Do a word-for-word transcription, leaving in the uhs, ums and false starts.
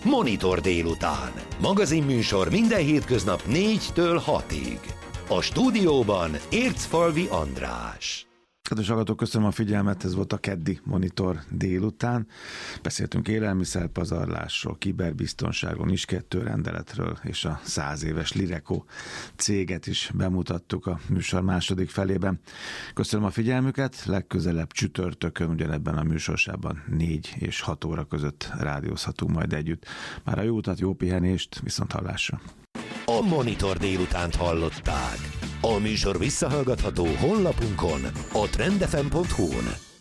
Monitor délután. Magazinműsor minden hétköznap négytől hatig. A stúdióban Ércfalvi András. Kedves hallgatók, köszönöm a figyelmet, ez volt a keddi Monitor délután. Beszéltünk élelmiszerpazarlásról, kiberbiztonságról, NIS kettő rendeletről, és a száz éves Lireco céget is bemutattuk a műsor második felében. Köszönöm a figyelmüket, legközelebb csütörtökön ugyanebben a műsorsában négy és hat óra között rádiózhatunk majd együtt. Már a jó utat, jó pihenést, viszont hallásra. A Monitor délutánt hallották. A műsor visszahallgatható honlapunkon, a trend f m pont hu-n.